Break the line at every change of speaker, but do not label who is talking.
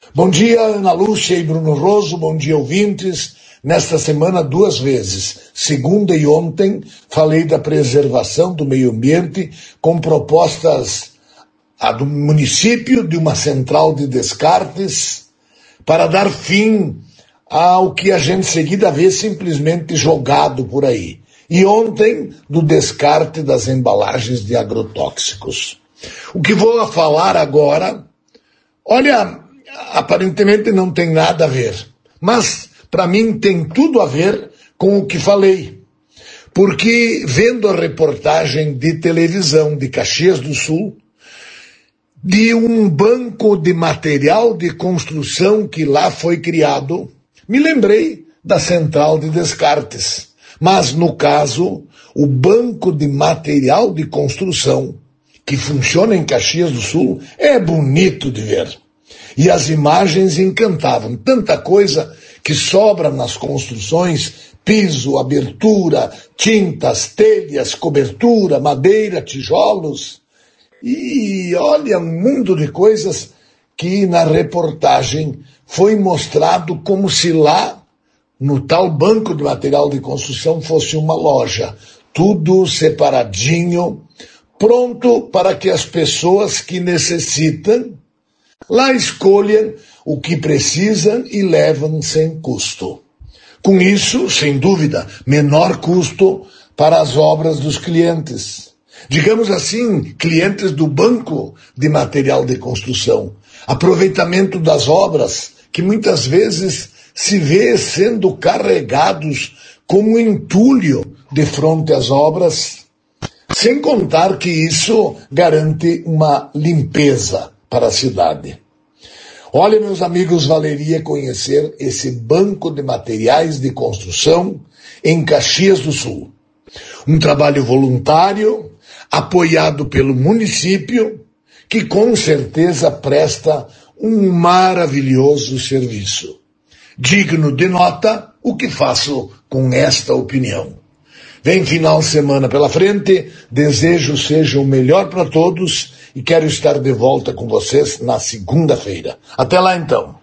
Bom dia, Ana Lúcia e Bruno Roso, bom dia, ouvintes. Nesta semana, 2 vezes, segunda e ontem, falei da preservação do meio ambiente com propostas do município de uma central de descartes para dar fim ao que a gente seguida vê simplesmente jogado por aí. E ontem, do descarte das embalagens de agrotóxicos. O que vou falar agora, olha, aparentemente não tem nada a ver, mas para mim tem tudo a ver com o que falei. Porque vendo a reportagem de televisão de Caxias do Sul, de um banco de material de construção que lá foi criado, me lembrei da central de descartes. Mas, no caso, o banco de material de construção que funciona em Caxias do Sul é bonito de ver. E as imagens encantavam. Tanta coisa que sobra nas construções: piso, abertura, tintas, telhas, cobertura, madeira, tijolos. E olha, um mundo de coisas que na reportagem foi mostrado como se lá, no tal banco de material de construção, fosse uma loja. Tudo separadinho, pronto para que as pessoas que necessitam lá escolham o que precisam e levam sem custo. Com isso, sem dúvida, menor custo para as obras dos clientes. Digamos assim, clientes do banco de material de construção. Aproveitamento das obras, que muitas vezes se vê sendo carregados como entulho de fronte às obras, sem contar que isso garante uma limpeza para a cidade. Olha, meus amigos, valeria conhecer esse banco de materiais de construção em Caxias do Sul. Um trabalho voluntário, apoiado pelo município, que com certeza presta um maravilhoso serviço. Digno de nota o que faço com esta opinião. Vem final de semana pela frente, desejo seja o melhor para todos e quero estar de volta com vocês na segunda-feira. Até lá então.